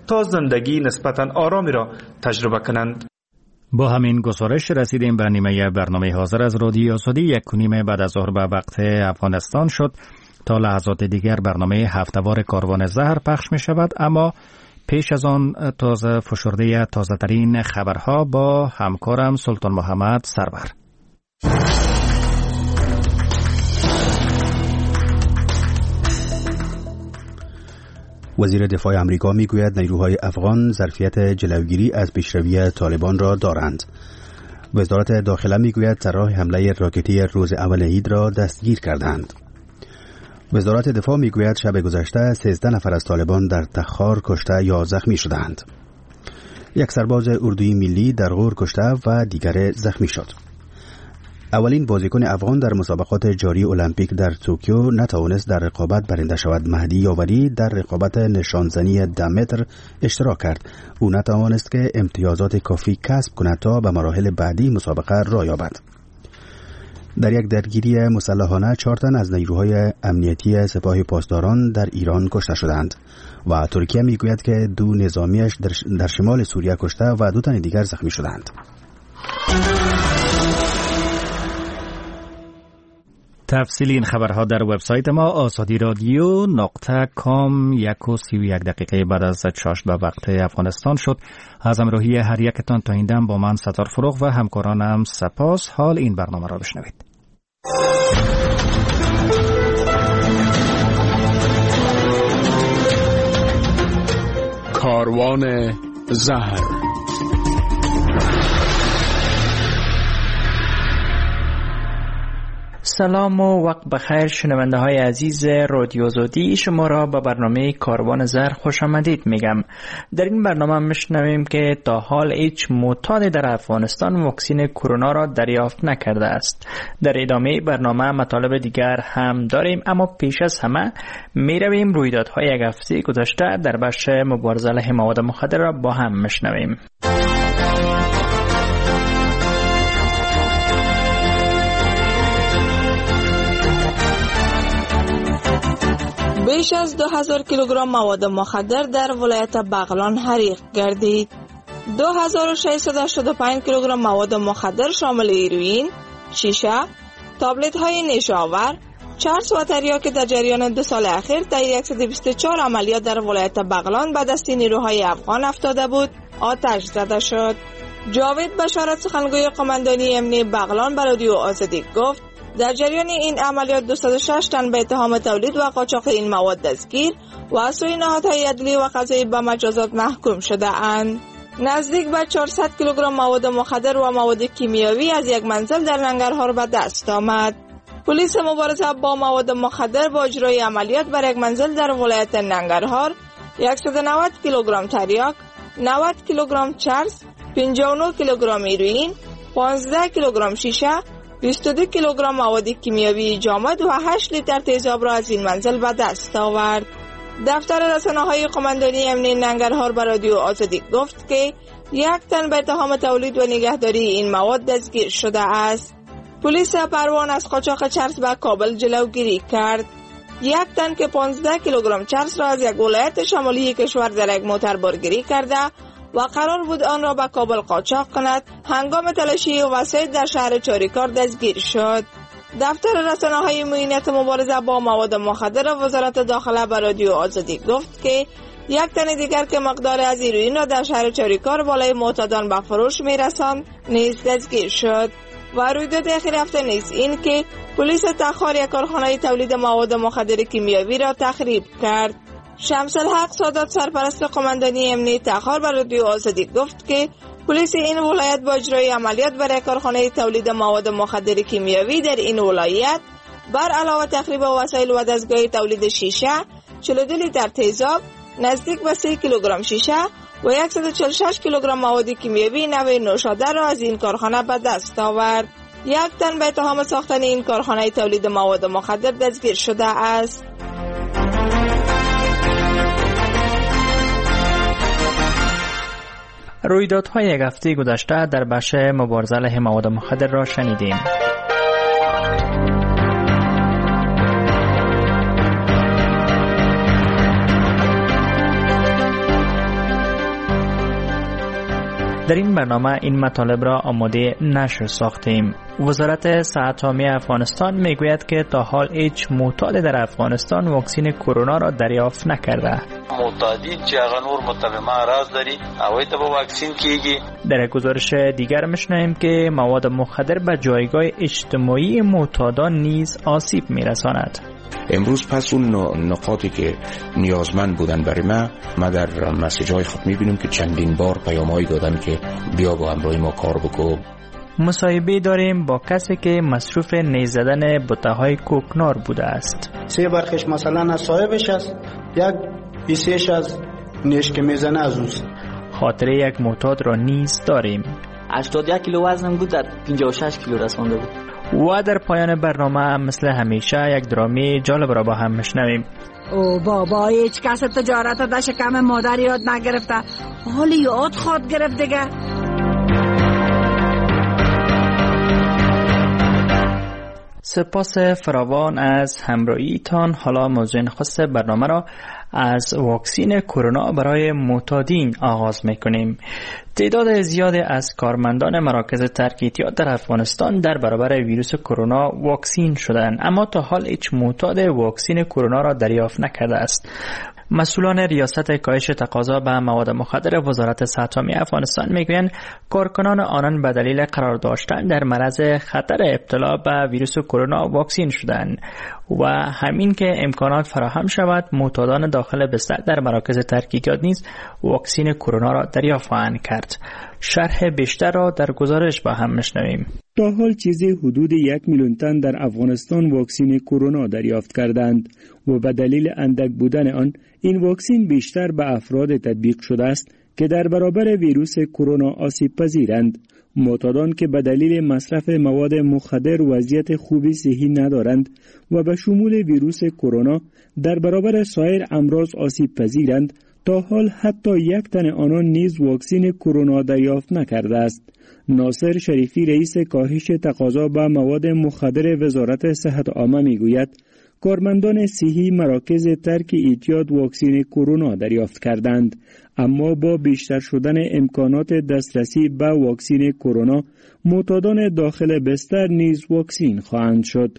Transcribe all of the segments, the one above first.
تا زندگی نسبتاً آرامی را تجربه کنند. با همین گزارش رسیدیم به نیمه برنامه حاضر از رادیو آزادی. 1:30 بعد از ظهر به وقت افغانستان شد. تا لحظات دیگر برنامه هفته‌وار کاروان زهر پخش می شود، اما پیش از آن تازه فشرده تازه ترین خبرها با همکارم سلطان محمد سرور. وزیر دفاع آمریکا میگوید نیروهای افغان ظرفیت جلوگیری از پیشروی طالبان را دارند. وزارت داخله میگوید طراح حمله راکتی روز اول عید را دستگیر کردند. وزارت دفاع میگوید شب گذشته 13 نفر از طالبان در تخار کشته یا زخمی شدند. یک سرباز اردوی ملی در غور کشته و دیگر زخمی شد. اولین بازیکن افغان در مسابقات جاری المپیک در توکیو نتوانست در رقابت برنده شود. مهدی یاوری در رقابت نشانزنی 10 متر اشتراک کرد. او نتوانست که امتیازات کافی کسب کند تا به مراحل بعدی مسابقه راه یابد. در یک درگیری مسلحانه 4 تن از نیروهای امنیتی سپاه پاسداران در ایران کشته شدند و ترکیه میگوید که 2 نظامیش در شمال سوریه کشته و 2 تن دیگر زخمی شدند. تفصیل این خبرها در وبسایت ما azadiradio.com. 1:31 بعد از چاشت به وقت افغانستان شد. از همراهی هر یکتان تا این دم با من ستار فروغ و همکارانم سپاس. حال این برنامه را بشنوید. کاروان زهر. سلام و وقت بخیر شنونده های عزیز رادیو آزادی، شما را به برنامه کاروان زهر خوش آمدید میگم. در این برنامه میشنویم که تا حال هیچ معتادی در افغانستان واکسن کرونا را دریافت نکرده است. در ادامه برنامه مطالب دیگر هم داریم، اما پیش از همه میرویم رویدادهای یک هفته گذشته در بخش مبارزه علیه مواد مخدر را با هم میشنویم. بیش از 2000 کیلوگرم مواد مخدر در ولایت بغلان حریق گردید. 2685 کیلوگرم مواد مخدر شامل هیروئین، شیشه، تابلت های نیشاور، چرس و تریاک در جریان 2 سال اخیر در 124 عملیات در ولایت بغلان به دست نیروهای افغان افتاده بود آتش زده شد. جاوید بشارت سخنگوی قماندانی امنی بغلان به رادیو آزادی گفت در جریان این عملیات 206 تن به اتهام تولید و قاچاق این مواد دستگیر و از سوی نهادهای عدلی و قضایی به مجازات محکوم شده اند. نزدیک به 400 کیلوگرم مواد مخدر و مواد کیمیاوی از یک منزل در ننگرهار به دست آمد. پلیس مبارزه با مواد مخدر با اجرای عملیات بر یک منزل در ولایت ننگرهار 190 کیلوگرم تریاک، 90 کیلوگرم چرس، 59 کیلوگرم هیروئین، 15 کیلوگرم شیشه، 22 کیلوگرم مواد کیمیاوی جامد و 8 لیتر تیزاب را از این منزل به دست آورد. دفتر رسانه‌های قماندانی امنی ننگرهار به رادیو آزادی گفت که 1 تن به اتهام تولید و نگهداری این مواد دستگیر شده است. پلیس پروان از قاچاق چرس به کابل جلوگیری کرد. 1 تن که 15 کیلوگرم چرس را از یک ولایت شمالی کشور در یک موتر بارگیری کرده و قرار بود آن را به کابل قاچاق کند، هنگام تلاشی وسایل در شهر چاریکار دستگیر شد. دفتر رسانه‌های معینت مبارزه با مواد مخدر وزارت داخله به رادیو آزادی گفت که 1 تن دیگر که مقدار از هیروئین را در شهر چاریکار بالای معتادان به فروش می‌رساند نیز دستگیر شد. و رویداد اخیر هفته نیز این که پلیس تخار یک کارخانه تولید مواد مخدر کیمیاوی را تخریب کرد. شمس الحق سادات سرپرست قماندانی امنی تخار به رادیو آزادی گفت که پلیس این ولایت با اجرای عملیات برای کارخانه تولید مواد مخدر کیمیاوی در این ولایت بر علاوه تخریب وسایل و دستگاه تولید شیشه، 42 لیتر تیزاب، نزدیک به 3 کیلوگرم شیشه و 146 کیلوگرم مواد کیمیاوی نوع نوشابه را از این کارخانه به دست آورد. 1 تن به اتهام ساختن این کارخانه تولید مواد مخدر دستگیر شده است. رویدادهای یک هفته گذشته در بخش مبارزه علیه مواد مخدر را شنیدیم. در این برنامه این مطالب را آماده نشر ساختیم. وزارت صحت عامه افغانستان میگوید که تا حال هیچ معتاد در افغانستان واکسین کرونا را دریافت نکرده. معتادی چې هغه نور مطلبه راز داری هغوی ته به واکسین کیږي. در گزارش دیگر میشنویم که مواد مخدر به جایگاه اجتماعی معتادان نیز آسیب میرساند. امروز پس اون نقاطی که نیازمند بودن برای ما در مسیج‌های خود می‌بینیم که چندین بار پیام‌هایی دادن که بیا با همراه ما کار بکن. مصاحبه داریم با کسی که مصروف نیز زدن بته‌های کوکنار بوده است. 3 برخش مثلا از صاحبش است، یک بیسیش از نیش که میزنه از اوست. خاطره یک معتاد را نیز داریم. 81 کیلو وزن بود، در 56 کیلو رسانده بود. و در پایان برنامه مثل همیشه یک درامی جالب را با هم میشنویم. او بابا هیچ کس تجارت در شکم مادر یاد نگرفته، حالی یاد خود گرفت دیگه. سپاس فراوان از همراهیتان. حالا موضوع نخست برنامه را از واکسین کرونا برای معتادین آغاز میکنیم. تعداد زیادی از کارمندان مراکز ترک اعتیاد در افغانستان در برابر ویروس کرونا واکسین شدند، اما تا حال هیچ معتاد واکسین کرونا را دریافت نکرده است. مسئولان ریاست کاهش تقاضا به مواد مخدر وزارت صحت عامه افغانستان میگویند کارکنان آنان به دلیل قرار داشتن در معرض خطر ابتلا به ویروس کرونا واکسین شدند و همین که امکانات فراهم شود معتادان داخل بستر در مراکز ترک اعتیاد نیز واکسین کرونا را دریافت خواهند کرد. شرح بیشتر را در گزارش با هم میشنویم. تا حال چیزی حدود 1 میلیون تن در افغانستان واکسین کرونا دریافت کردند و به دلیل اندک بودن آن این واکسین بیشتر به افراد تطبیق شده است که در برابر ویروس کرونا آسیب پذیرند. معتادان که به دلیل مصرف مواد مخدر وضعیت خوبی صحی ندارند و به شمول ویروس کرونا در برابر سایر امراض آسیب پذیرند، تا حال حتی 1 تن آنان نیز واکسین کرونا دریافت نکرده است. ناصر شریفی رئیس کاهش تقاضا به مواد مخدر وزارت صحت عامه میگوید کارمندان صحی مراکز ترک اعتیاد واکسین کرونا دریافت کردند، اما با بیشتر شدن امکانات دسترسی به واکسین کرونا معتادان داخل بستر نیز واکسین خواهند شد.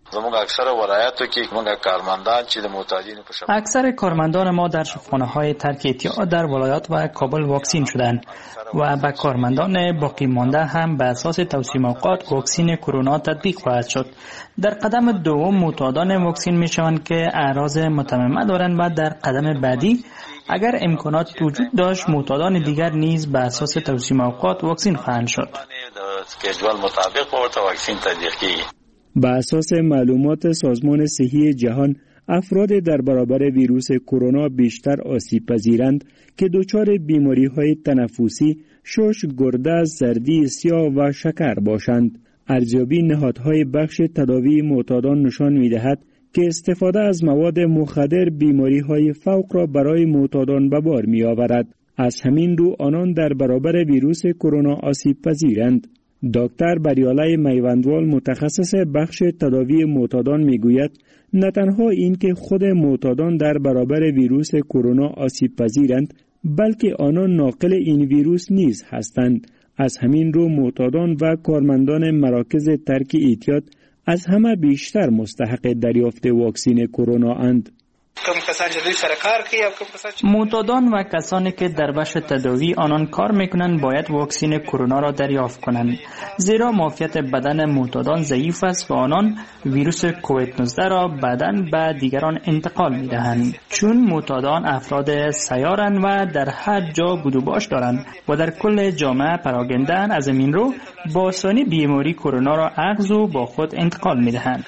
اکثر کارمندان ما در شفاخانه‌های ترک اعتیاد در ولایات و کابل واکسین شدند و به کارمندان باقی مانده هم به اساس توصیه‌ات واکسین کرونا تطبیق خواهد شد. در قدم دوم معتادان واکسین میشوند که اعراض متممه دارند و در قدم بعدی اگر امکانات وجود داشت معتادان دیگر نیز به اساس توصیه‌ات واکسین خواهند شد. به اساس معلومات سازمان صحی جهان، افراد در برابر ویروس کرونا بیشتر آسیب پذیرند که دچار بیماری‌های تنفسی، شش، گرده، زردی سیاه و شکر باشند. ارزیابی نهادهای بخش تداوی معتادان نشان می‌دهد که استفاده از مواد مخدر بیماری‌های فوق را برای معتادان به بار می‌آورد. از همین رو آنان در برابر ویروس کرونا آسیب پذیرند. دکتر بریاله میوندوال متخصص بخش تداوی معتادان میگوید نه تنها این که خود معتادان در برابر ویروس کرونا آسیب پذیرند، بلکه آنان ناقل این ویروس نیز هستند. از همین رو معتادان و کارمندان مراکز ترک اعتیاد از همه بیشتر مستحق دریافت واکسین کرونا اند. معتادان و کسانی که در بخش تداوی آنان کار میکنند باید واکسین کرونا را دریافت کنند، زیرا معافیت بدن معتادان ضعیف است و آنان ویروس کووید 19 را بعداً به دیگران انتقال میدهند، چون معتادان افراد سیارند و در هر جا بود و باش دارند و در کل جامعه پراگنده‌اند. از این رو با آسانی بیماری کرونا را اخذ و با خود انتقال میدهند.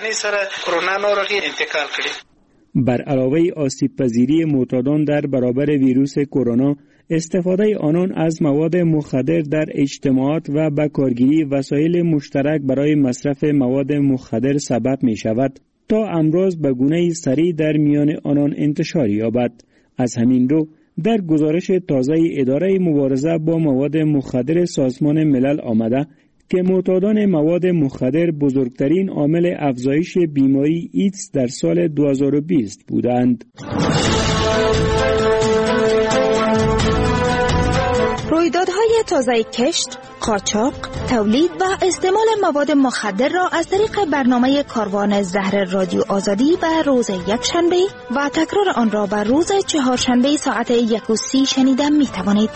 بر علاوه آسیب پذیری معتادان در برابر ویروس کرونا، استفاده آنان از مواد مخدر در اجتماعات و به کارگیری وسایل مشترک برای مصرف مواد مخدر سبب می شود تا امراض به گونه سریع در میان آنان انتشار یابد. از همین رو در گزارش تازه اداره مبارزه با مواد مخدر سازمان ملل آمده که معتادان مواد مخدر بزرگترین عامل افزایش بیماری ایدز در سال 2020 بودند. رویدادهای تازه کشت، قاچاق، تولید و استعمال مواد مخدر را از طریق برنامه کاروان زهر رادیو آزادی و روز یکشنبه و تکرار آن را بر روز چهارشنبه ساعت 1:30 شنیدن می توانید.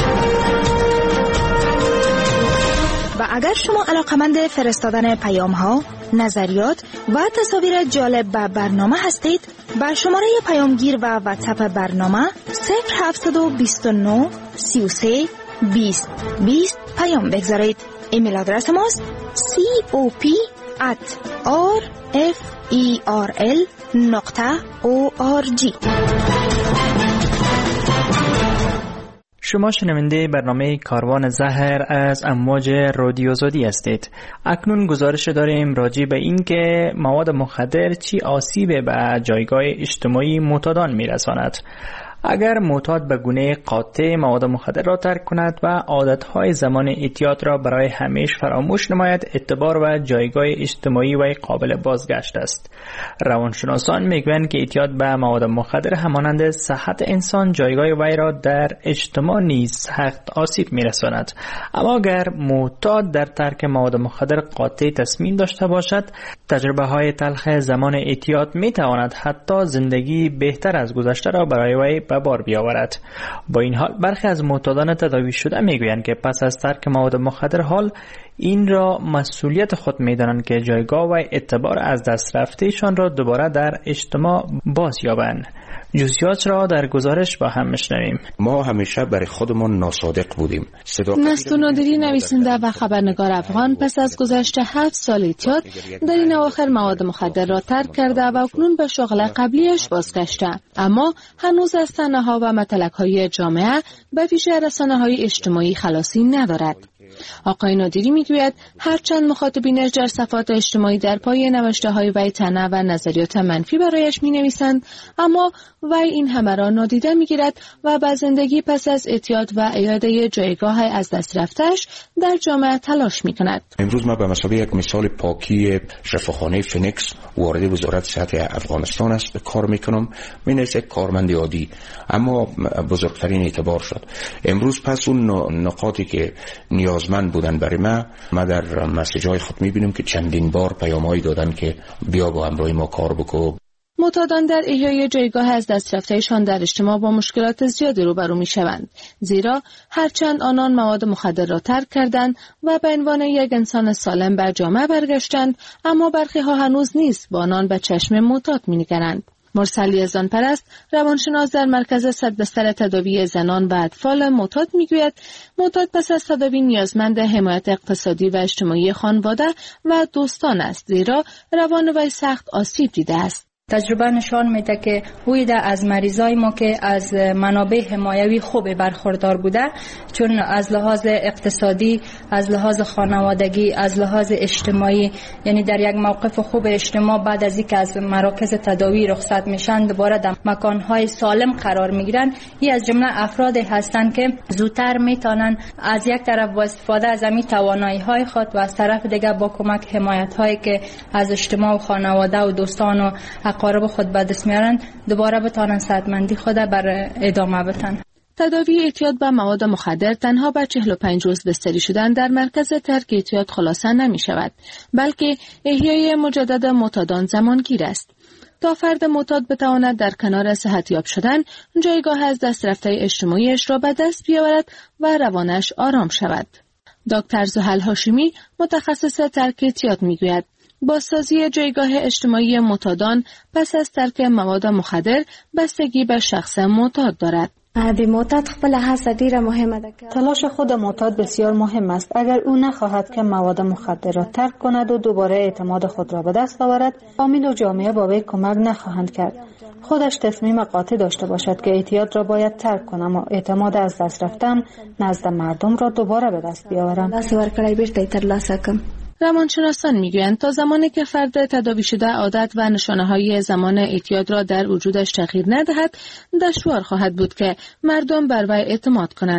و اگر شما علاقمند فرستادن پیام ها، نظریات و تصاویر جالب به برنامه هستید، با شماره پیامگیر و واتساپ برنامه 0729 33 20 20 پیام بگذارید. ایمیل آدرس ماست cop@referl.org. شما شنونده برنامه کاروان زهر از امواج رادیو زودی هستید. اکنون گزارش داریم راجع به این که مواد مخدر چی آسیب به جایگاه اجتماعی معتادان میرساند. اگر معتاد به گونه قاطع مواد مخدر را ترک کند و عادتهای زمان اعتیاد را برای همیشه فراموش نماید، اعتبار و جایگاه اجتماعی و قابل بازگشت است. روانشناسان میگویند که اعتیاد به مواد مخدر همانند صحت انسان جایگاه وی را در اجتماع نیز سخت آسیب میرساند. اما اگر معتاد در ترک مواد مخدر قاطع تصمیم داشته باشد، تجربه های تلخ زمان اعتیاد میتواند حتی زندگی بهتر از گذشته را برای وی به بار بیاورد. با این حال برخی از معتادان تداوی شده میگویند که پس از ترک مواد مخدر حال این را مسئولیت خود میدانند که جایگاه و اعتبار از دست رفتهشان را دوباره در اجتماع باز یابند. جزئیات را در گزارش با هم میشنویم. ما همیشه برای خودمان ناصادق بودیم. نستو نادری، نویسنده و خبرنگار افغان، پس از گذشت 7 سال اعتیاد در این اواخر مواد مخدر را ترک کرده و اکنون به شغل قبلیش بازگشته، اما هنوز از طعنه‌ها و متلک‌های جامعه به ویژه رسانه‌های اجتماعی خلاصی ندارد. آقای نادری میگوید هرچند مخاطبینش در صفحات اجتماعی در پای نوشته‌های وی طعنه و نظریات منفی برایش مینویسند، اما وی این همه را نادیده میگیرد و به زندگی پس از اعتیاد و اعاده جایگاه از دست رفته‌اش در جامعه تلاش میکند. امروز ما به مثابه یک مثال پاکی شفاخانه فینکس وارد وزارت صحت افغانستان است کار میکنم. من یک کارمند عادی اما بزرگترین اعتبار شد. امروز پس اون نقاطی که نیازمند بودن برای ما در مسیج‌های خود میبینیم که چندین بار پیام‌هایی دادن که بیا با همراه ما کار بکن. معتادان در احیای جایگاه از دست رفته‌شان در اجتماع با مشکلات زیادی روبرو می‌شوند، زیرا هرچند آنان مواد مخدر را ترک کردند و به عنوان یک انسان سالم بر جامعه برگشتند، اما برخی‌ها هنوز نیز با آنان به چشم معتاد می‌نگرند. مرسلی زانپرست، روانشناس در مرکز صدبستر تداوی زنان و اطفال معتاد میگوید معتاد پس از تداوی نیازمند حمایت اقتصادی و اجتماعی خانواده و دوستان است، زیرا روان وی سخت آسیب دیده است. تجربه نشان میده که ویده از مریضای ما که از منابع حمایوی خوب برخوردار بوده، چون از لحاظ اقتصادی، از لحاظ خانوادگی، از لحاظ اجتماعی، یعنی در یک موقف خوب اجتماع بعد از اینکه از مراکز تداوی رخصت میشن دوباره در مکانهای سالم قرار میگیرن. این از جمله افرادی هستند که زودتر میتونن از یک طرف با استفاده از همین توانایی‌های خود و از طرف دیگه با کمک حمایت‌هایی که از اجتماع و خانواده و دوستان و اقارب خود به دست میارن دوباره بتانن صحتمندی خود بر ادامه بتن. تداوی اعتیاد به مواد مخدر تنها به 45 روز بستری شدن در مرکز ترک اعتیاد خلاصه نمی شود، بلکه احیای مجدد معتادان زمانگیر است. تا فرد معتاد بتواند در کنار صحتیاب شدن جایگاه از دست رفته اجتماعیش را به دست بیاورد و روانش آرام شود. دکتر زحل هاشمی، متخصص ترک اعتیاد میگوید بازسازی جایگاه اجتماعی معتادان پس از ترک مواد مخدر بستگی به شخص معتاد دارد. معتاد خپل هڅه ډیره مهمه ده. تلاش خود معتاد بسیار مهم است. اگر او نخواهد که مواد مخدر را ترک کند و دوباره اعتماد خود را به دست آورد، فامیل و جامعه با وی کمک نخواهند کرد. خودش تصمیم قاطع داشته باشد که اعتیاد را باید ترک کنم و اعتماد از دست رفتم نزد مردم را دوباره به دست بیاورم. روانشناسان میگویند تا زمانی که فرد تداوی شده عادت و نشانه‌های زمان اعتیاد را در وجودش تغییر ندهد، دشوار خواهد بود که مردم بر وی اعتماد کنند.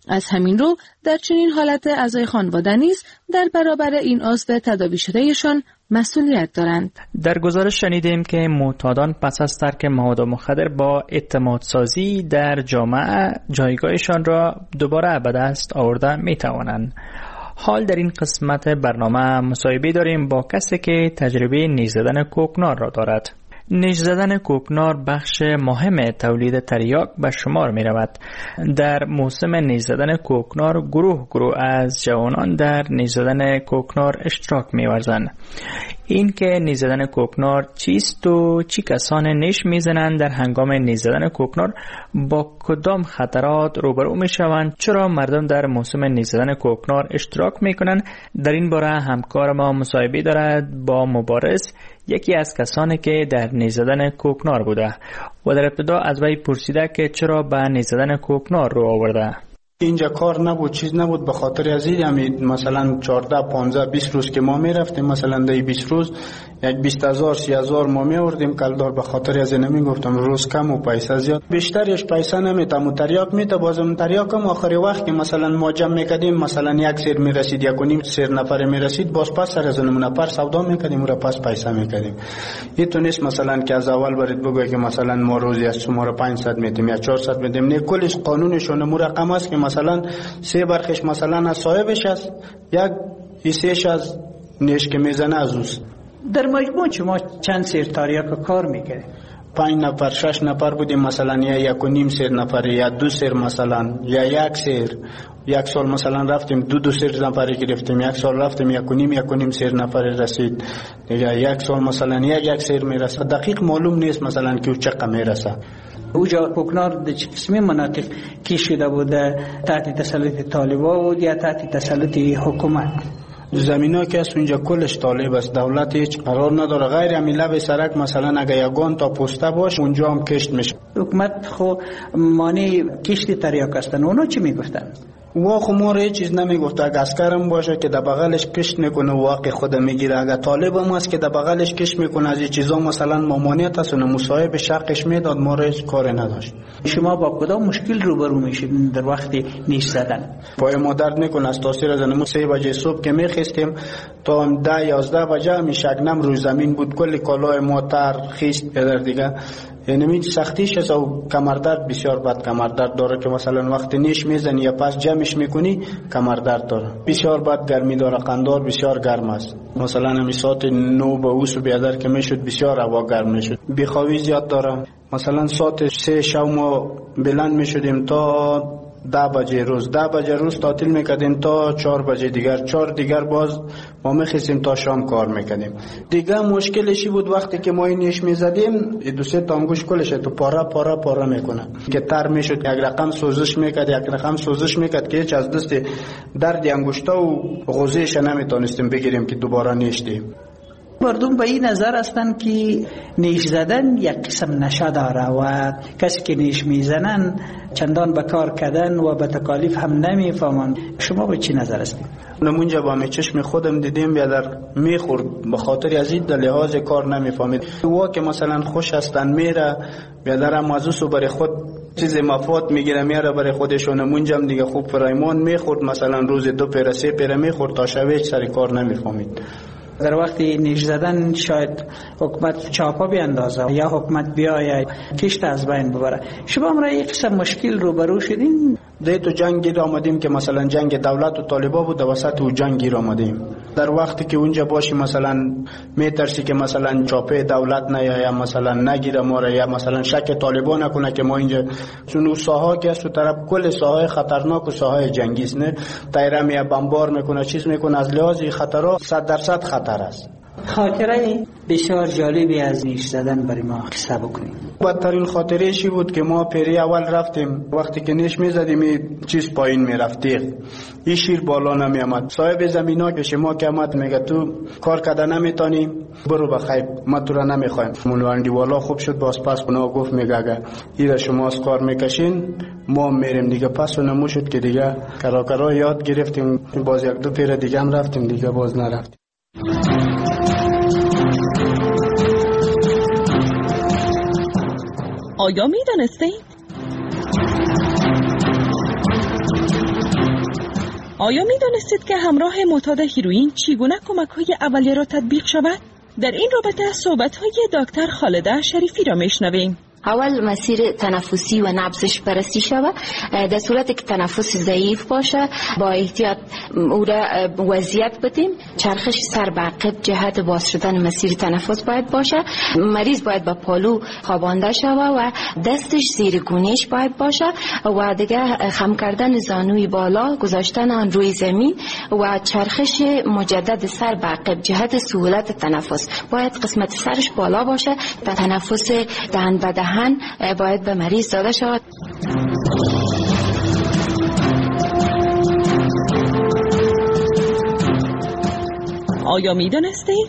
از همین رو در چنین حالت اعضای خانواده نیز در برابر این عضو تداوی شدهشان مسئولیت دارند. در گزارش شنیدیم که معتادان پس از ترک مواد مخدر با اعتماد سازی در جامعه جایگاهشان را دوباره به دست آورده می توانند. حال در این قسمت برنامه مصاحبه داریم با کسی که تجربه نیش زدن کوکنار را دارد. نیش زدن کوکنار بخش مهم تولید تریاک به شمار می رود. در موسم نیش زدن کوکنار گروه از جوانان در نیش زدن کوکنار اشتراک می ورزند. این که نیش زدن کوکنار چیست و چی کسان نیش می زنند، در هنگام نیش زدن کوکنار با کدام خطرات روبرو می شوند، چرا مردم در موسم نیش زدن کوکنار اشتراک می کنند، در این باره همکار ما مصاحبه دارد با مبارز، یکی از کسانی که در نیش زدن کوکنار بوده و در ابتدا از وی پرسیده که چرا به نیش زدن کوکنار رو آورده. اینجا کار نبود، چیز نبود، به خاطر از این مثلا 14 15 20 روز که ما میرفتیم، مثلا در 20 روز یک 20000 30000 ما میوردیم کلدار. به خاطر از این میگفتم روز کم و پیسه زیاد، بیشترش پیسه نمیتم و تریاک میته. بازم تریاک هم آخری وقت که مثلا ما جمع میکردیم، مثلا یک سیر میرسید، یک و نیم سیر نفر میرسید، باز پس سر از اون نفر سودا میکردیم و پس پیسه میکردیم. این تو نیست مثلا که از اول برید بگوی که مثلا ما روزی از شما رو 500 میتیم یا 400 میتیم. نه، کلش قانونشون مو رقم است که مثلا 3 برخش مثلا از صاحبش است، یک حصهش از نیش که میزنه از اوست. در مجموع شما چند سیر تریاک کار میکنید؟ 5 نفر 6 نفر بودیم، مثلا یا 1.5 سیر نفر یا 2 سیر مثلا یا 1 سیر. یک سال مثلا رفتیم 2 سیر نفری گرفتیم، یک سال رفتیم 1.5 سیر نفری رسید دیگه، یک سال مثلا یک سیر میرسه. دقیق معلوم نیست مثلا که چقدر میرسه. اوجا کوکنار در چه قسمی مناطق کی شده بوده؟ تحت تسلط طالبا بود یا تحت تسلط حکومت؟ زمینا که است اونجا کلش طالب است، دولت هیچ قرار نداره. غیر همین لب سرک مثلا اگه یگان تا پوسته باش اونجا هم کشت میشه. حکومت خو مانی کشت تریاک هستن، اونا چی میگفتن؟ وا خو ما هیچ چیز نمیگفت. اگه عسکرم باشه که در بغلش کشت میکنه واقع خود میگیره، اگه طالب هم است که در بغلش کشت میکنه از این چیزا مثلا مامانیت است، مصاحب شقش میداد، ما هیچ کاری نداشت. شما با کدام مشکل روبرو میشید در وقت نیش زدن؟ پای ما درد میکنه از تاثیر زنمو. 3 بجه صبح که میخستیم تا 10 11 بجه می شگنم روی زمین بود، کلی کالای ما تر خیست پدر دیگه. یعنی می سختیش است و کمردرد بسیار بد کمردرد داره که مثلا وقت نیش میزنی یا پس جمعش میکنی کمردرد داره. بسیار بد گرمی داره، قندار بسیار گرم است. مثلا همی ساعت 9 به اوس و بیادر که میشد بسیار هوا گرم میشد. بیخوابی زیاد داره. مثلا ساعت 3 شب ما بلند میشدیم تا 10 بجه روز تعطیل میکردیم تا 4 بجه دیگر. 4 دیگر باز ما میخیستیم تا شام کار میکردیم. دیگه مشکلشی بود وقتی که ما اینش میزدیم 2-3 تا انگوش کلش تو پاره میکنه که تر میشد، یک رقم سوزش میکرد که هیچ از دست درد انگشتا و غوزهش نمیتونستیم بگیریم که دوباره نیشتیم. مردم به این نظر هستند که نیش زدن یک قسم نشه داره و کسی که نیش میزنن چندان به کار کردن و به تکالیف هم نمیفهمند. شما به چی نظر هستید؟ نمونجا با می چشم خودم دیدیم بیادر میخورد، به خاطر از این لحاظ کار نمیفهمید. وا که مثلا خوش هستن میره بیادر هم از اوسو برای خود چیز مفاد میگیره میاره برای خودشون. نمونجا دیگه خوب فرایمان میخورد، مثلا روز 2 پیره 3 پیره میخورد تا شویج سر کار نمیفهمید. در وقت نیش زدن شاید حکومت چاپا بیاندازه یا حکومت بیاید کشت از بین ببره. شما هم را یک قسم مشکل روبرو شدین؟ ده تو جنگ گیر آمدیم که مثلا جنگ دولت و طالبا بود، وسط و جنگ گیر آمدیم. در وقتی که اونجا باشی مثلا میترسی که مثلا چاپه دولت نه یا مثلا نگیره ما را یا مثلا شک طالبا نکنه که ما اینجا، چون ساحه که است طرف کل ساحه خطرناک و ساحه جنگی است، نه تیرم یا بمبار میکنه چیز میکنه، از لحاظ خطرات 100% خطر است. خاطره بسیار جالبی از نیش زدن برای ما قصه بکنیم. بدترین خاطره شی بود که ما پیری اول رفتیم، وقتی که نیش میزدیم چیز پایین میرفتیم، این شیر بالا نمی آمد. صاحب زمینا که شما که آمد میگه تو کار کده نمیتونی برو بخیر، ما تو را نمیخوایم. مولوندی والا خوب شد باز پس اونا گفت میگه اگه ایره شما از کار میکشین ما میریم دیگه. پس اونمو شد که دیگه کراکرا یاد گرفتیم، باز 1-2 پیر دیگه هم رفتیم دیگه باز نرفتیم. آیا می دانستید؟ آیا می دانستید که همراه معتاد هیروئین چگونه کمک‌های اولیه را تطبیق شود؟ در این رابطه صحبت‌های دکتر خالده شریفی را میشنویم. اول مسیر تنفسی و نبضش بررسی شود. در صورتی که تنفس ضعیف باشه با احتیاط او را وضعیت بدیم. چرخش سر به عقب جهت باز شدن مسیر تنفس باید باشه. مریض باید با پالو خوابانده شود و دستش زیر گونهش باید باشه و دیگه خم کردن زانوی بالا، گذاشتن آن روی زمین و چرخش مجدد سر به عقب جهت سهولت تنفس. باید قسمت سرش بالا باشه و تنفس دهن به دهن باید به مریض داده شود. آیا می دانستید؟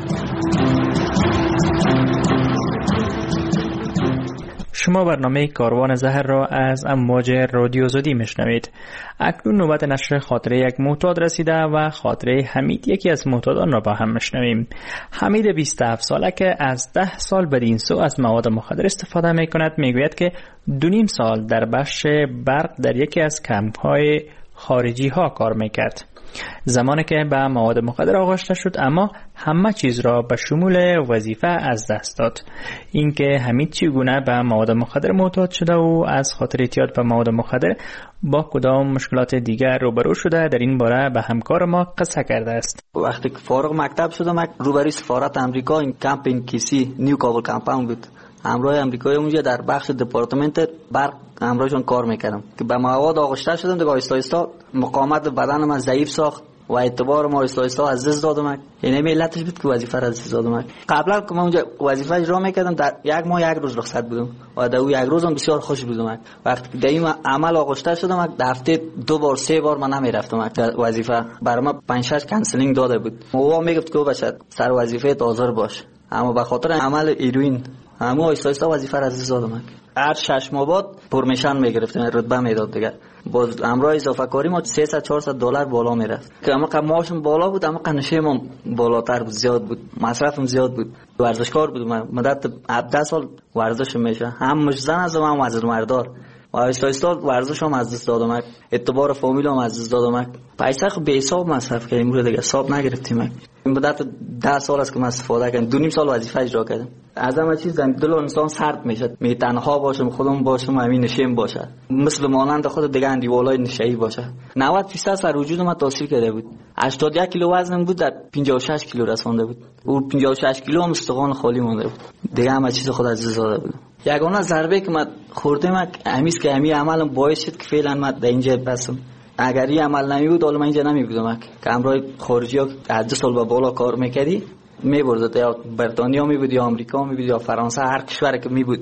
شما برنامه کاروان زهر را از امواج رادیو زودی میشنوید. اکنون نوبت نشر خاطره یک معتاد رسیده و خاطره حمید یکی از معتادان را با هم میشنویم. حمید 27 ساله که از 10 سال بدین سو از مواد مخدر استفاده میکند میگوید که 2.5 سال در بخش برق در یکی از کمپ‌های خارجی ها کار میکرد. زمانی که به مواد مخدر آغشته شد اما همه چیز را به شمول وظیفه از دست داد. اینکه حمید چگونه به مواد مخدر معتاد شده و از خاطر اعتیاد به مواد مخدر با کدام مشکلات دیگر روبرو شده در این باره به همکار ما قصه کرده است. وقتی که فارغ مکتب شدم روبروی سفارت امریکا این کمپ این کیسی نیو کابل کمپاوند بود. همراه امریکایی اونجا در بخش دپارتمنت برق همراهشون کار میکردم که به مواد آغشته شدم. دیگه آهسته مقاومت بدن من ضعیف ساخت و اعتبار ما آهسته از دست دادم. یعنی علتش بود که وظیفه را از دست دادم. قبلا که من اونجا وظیفه اجرا میکردم در یک ماه یک روز رخصت بودم و در اون یک روزم بسیار خوش بودم. وقتی که در این عمل آغشته شدم در هفته 2 بار 3 بار من نمیرفتم در وظیفه. برای من 5-6 کنسلینگ داده بود. او میگفت که بچه سر وظیفه حاضر باش، اما به خاطر عمل هیروئین اما آهسته وظیفه را از دست دادم. هر 6 ماه بعد پرمیشن میگرفتم، رتبه میداد دیگه. باز امرای اضافه کاری ما $300-400 بالا میرفت که اما ماشم بالا بود اما نشیم بالاتر بود، زیاد بود، مصرفم زیاد بود. ورزشکار بودم، مدت 17 سال ورزش میشه، هم مش زن هستم هم از مردار و آهسته ورزشم از دست دادم. اعتبار فامیلم از دست دادم. پیسه خو به حساب مصرف کردیم رو دیگه حساب نگرفتیم. این مدت 10 سال است که من استفاده کردم. 2.5 سال وظیفه اجرا کردم. از همه چیز دل انسان سرد میشه. می تنها باشم، خودم باشم، همین نشیم باشه، مثل مانند خود دیگه اندیوالای نشئی باشه. 90% سر وجود من تاثیر کرده بود. 81 کیلو وزنم بود، در 56 کیلو رسانده بود. او 56 کیلو هم استخوان خالی مونده بود. دیگه همه چیز خود از دست داده بود. یگانه ضربه که من خوردم همیشه که همین عملم باعث شد که فعلا من در اینجا بسم. اگر این عمل نمی بود حالا من اینجا نمی بودم. که امرای خارجی ها از 2 سال به بالا کار میکردی میبرد، یا بریتانیا می بود یا آمریکا می بود یا فرانسه، هر کشوری که می بود.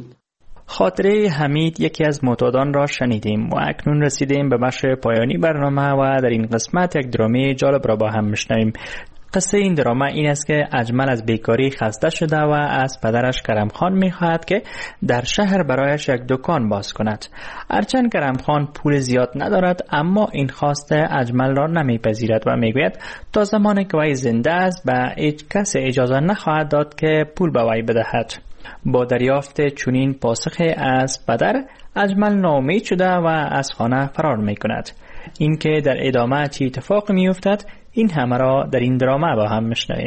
خاطره حمید یکی از معتادان را شنیدیم و اکنون رسیدیم به بخش پایانی برنامه و در این قسمت یک درامه جالب را با هم میشنویم. قصه این درامه این است که اجمل از بیکاری خسته شده و از پدرش کرمخان می‌خواهد که در شهر برایش یک دکان باز کند. هرچند کرمخان پول زیاد ندارد اما این خواست اجمل را نمیپذیرد و میگوید تا زمانی که وی زنده است به هیچ کس اجازه نخواهد داد که پول به وی بدهد. با دریافت چنین پاسخی از پدر اجمل ناامید شده و از خانه فرار می‌کند. اینکه در ادامه چه اتفاقی می‌افتد این همه را در این درامه با هم میشنویم.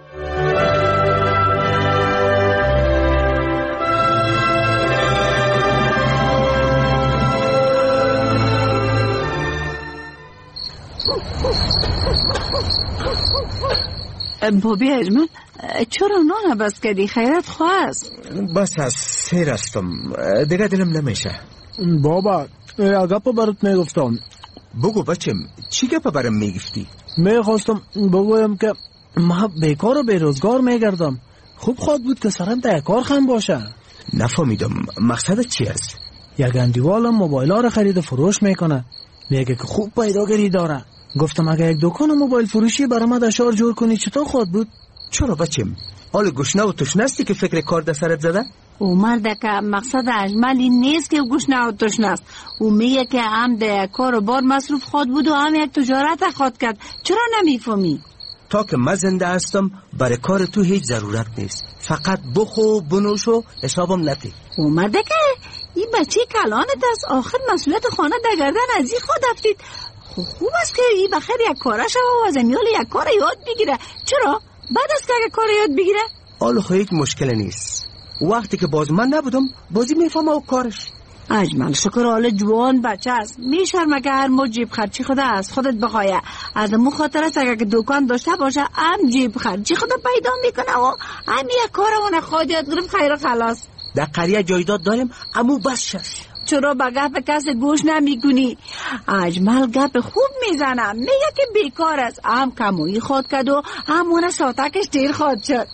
بابی اجمل چرا نان بس کردی؟ خیرت خواست؟ بس از سیر هستم دیگه دلم نمیشه. بابا گپ برات میگفتم. بگو بچم چی گپ برام میگفتی؟ میخواستم بگویم که ما بیکار و بیروزگار میگردم، خوب خواد بود که سرم در کار خم باشه. نفهمیدم مقصدت چی است؟ یک اندیوالم موبایل ها رو خرید فروش میکنه، میگه که خوب پیداگیری داره. گفتم اگه یک دکان موبایل فروشی برای ما دشار جور کنی چطور خواد بود؟ چرا بچم حال گشنه و تشنستی که فکر کار در سرت زده؟ او مرده که مقصد اجمل این نیست که گشنه و تشنست. او میگه که هم در کار و بار مصروف خود بود و هم یک تجارت خود کرد. چرا نمیفهمی؟ تا که من زنده هستم برای کار تو هیچ ضرورت نیست، فقط بخو بنوش و حسابم نتی. او مرده که این بچه کلانت است، آخر مسئولیت خانه در گردن از این خود افتید. خوب است که این بخیر یک کاره شوه و از امیال یک کار یاد بگیره. چرا؟ بعد است که اگه کار یاد بگیره حالا خب هیچ مشکل نیست. وقتی که باز من نبودم بازی میفهمه و کارش. اجمل شکر حال جوان بچه است. میشرمه که هر مو جیب خرچی خود از خودت بخواه. از مو خاطر است اگه دکان داشته باشه هم جیب خرچی خود پیدا میکنه و هم یک کارمون خود یاد گرفت خیر خلاص. در قریه جایداد داریم امو بس شست. چرا به گپ کس گوش نمیکنی؟ اجمل گپ خوب میزنم. میگه که بیکار است. هم کمویی خود کد و همونه ساتکش دیر خود شد.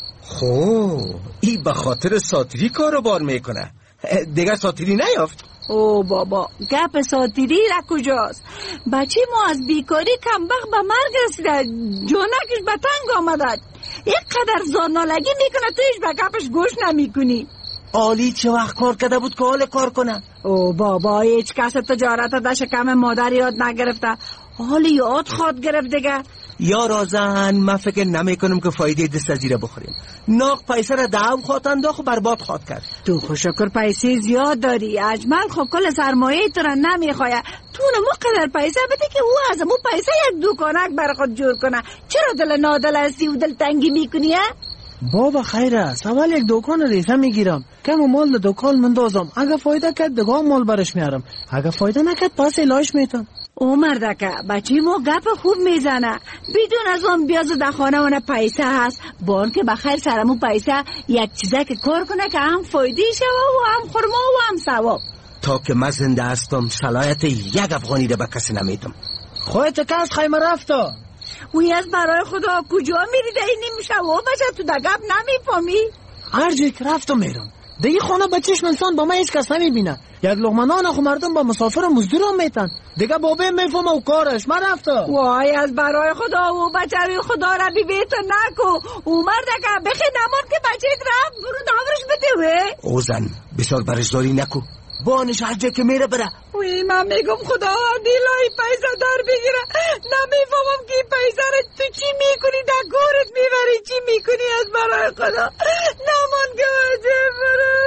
خب این به خاطر ساتری کاروبار میکنه. دیگر ساتری نیافت. او بابا گپ ساتری را کجاست؟ بچه ما از بیکاری کمبخت به مرگ رسیده. جانکش به تنگ آمده. یک قدر زانالگی میکنه تویش به گپش گوش نمیکنی. آلی چه وقت کار کرده بود که حال کار کنه؟ او بابا هیچ کس تجارت در شکم مادر یاد نگرفته. حال یاد خواد گرفت دیگه. یا رازن من فکر نمی کنم که فایده دست از زیره بخوریم. ناق پیسه را دعو خواد انداخت و برباد خواد کرد. تو خوشکر پیسه زیاد داری. اجمل خب کل سرمایه تو را نمیخواه. تو نمو قدر پیسه بده که او از امو پیسه یک دکانک بر خود جور کنه. چرا دل نادل هستی و دل تنگی میکنی؟ بابا خیر است. اول یک دکان ریسه میگیرم کم مال دکان مندازم. اگه فایده کرد دگاه مال برش میارم. اگه فایده نکرد پس الهش میتم. او مردکه بچه ما گپ خوب میزنه. بدون از اون بیازو در خانه ونه پیسه هست. بان که بخیر سرمو پیسه یک چیزه که کار کنه که هم فایده شوه و هم خورما و هم ثواب. تا که من زنده هستم صلاحیت یک افغانی را به کسی نمیدم. خواهد که از خیمه رفتا وی از برای خدا کجا میری ده این نمیشه و بچه تو دگب نمیفهمی؟ هر جایی که رفتم میرم دیگه خانه بچهش انسان با من هیچ کس نمیبینه. یک لقمه نان خو مردم با مسافر و مزدور هم میتن دیگه بابه میفهمه و کارش. من رفتا وای از برای خدا و بچه خدا را بیبیتو نکو. او مردکه بخی نمان که بچه رفت برو داورش بده. او زن بسیار برشداری نکو. بانش هر جا که میره بره. وی من میگم خدا دیلای پیسه در بگیره. نمیفهمم که پیسه را تو چی میکنی در گورت میبری چی میکنی از برای خدا. نمان که بچه بره.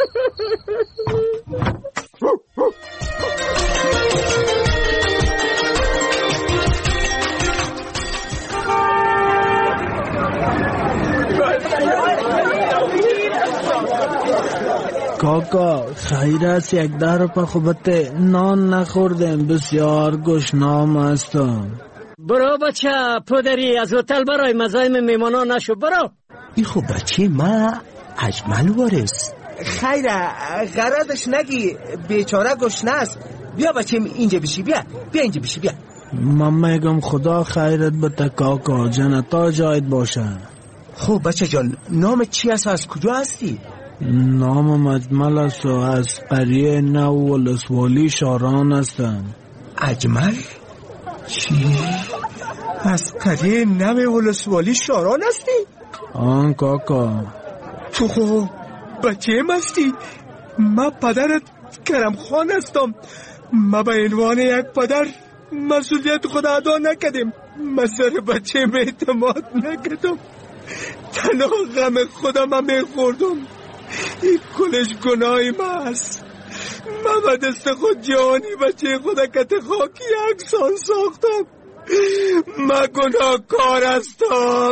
کاکا خیر است 10 روپه خوبته نان نخوردم بسیار گشنام هستم. برو بچه پدری از هتل برای مزاحم میمانان نشو برو. این خوب بچه ما اجمل وارث. خیره غرضش نگی بیچاره گشنه است. بیا بچه اینجا بشی بیا اینجا بشی بیا. من میگم خدا خیرت بده کاکا جنتا جایت باشه. خوب بچه جان نام چی است از کجا هستی؟ نامم اجمل است و از قریه نو ولسوالی شاران هستم. اجمل؟ چی؟ از قریه نو ولسوالی شاران هستی؟ آن کاکا تو خوب بچه هستی؟ من پدرت کرم خان هستم. من به عنوان یک پدر مسئولیت خود ادا نکردم. من سر بچه اعتماد نکردم. تنها غم خودم میخوردم. این کلش گناهی من است. من به دست خود جوانی بچه خود کت خاکی اکسان ساختم. من گناهکار هستم.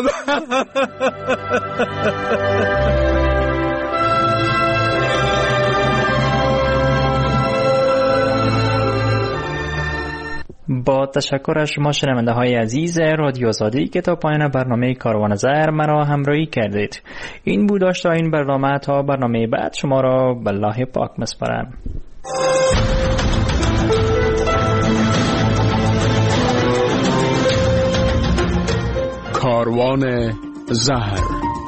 با تشکر از شما شنونده های عزیز رادیو آزادی که تا پایان برنامه کاروان زهر مرا همراهی کردید. این بود داشته این برنامه. تا برنامه بعد شما را به الله پاک مسپارم. کاروان زهر.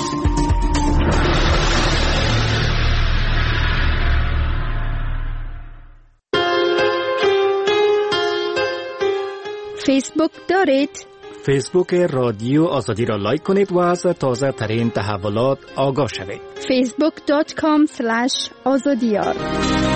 فیسبوک دارید؟ فیسبوک رادیو آزادی را لایک کنید و از تازه ترین تحولات آگاه شوید. facebook.com/azadiyar